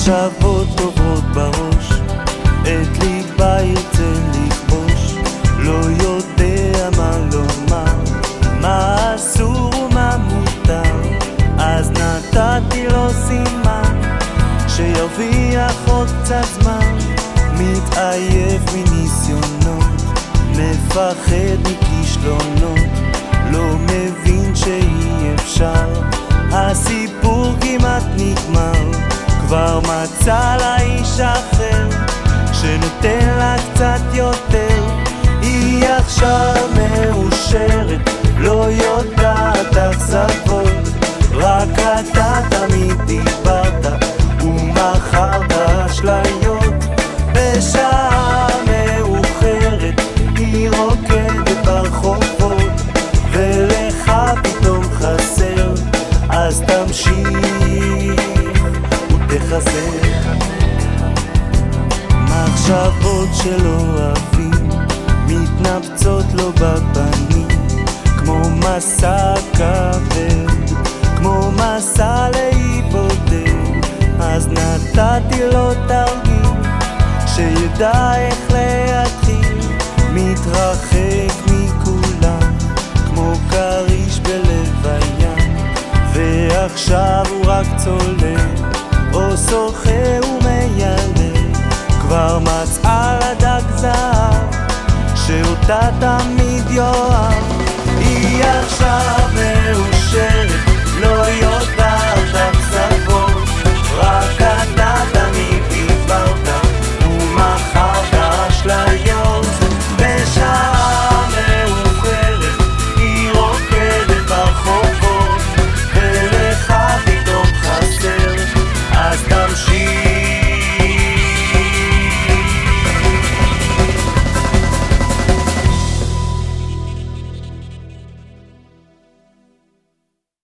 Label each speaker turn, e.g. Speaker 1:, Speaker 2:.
Speaker 1: מחשבות עוברות בראש, את ליבה ירצה לכבוש, לא יודע מה לומר, מה אסור ומה מותר. אז נתתי לו סימן שירוויח עוד קצת זמן, מתעייף מניסיונות, מפחד מכישלונות, לא מבין שאי אפשר, הסיפור כמעט נגמר, כבר מצא לה איש אחר שנותן לה קצת יותר. היא עכשיו מאושרת, לא יודעת אכזבות, רק אתה תמיד דיברת ומכרת אשליות. בשעה מאוחרת היא רוקדת ברחובות, ולך פתאום חסר, אז תמשיך ותחזר. מחשבות שלא אוהבים מתנפצות לו בפנים, כמו מסע כבד, כמו מסע להיבודד. אז נתתי לו תרגיל שידע איך להתחיל, מתרחק מכולם כמו קריש בלב הים, ועכשיו הוא רק צולל או שוחה ומיילל. כבר מצאה לה דג זהב שאותה תמיד יום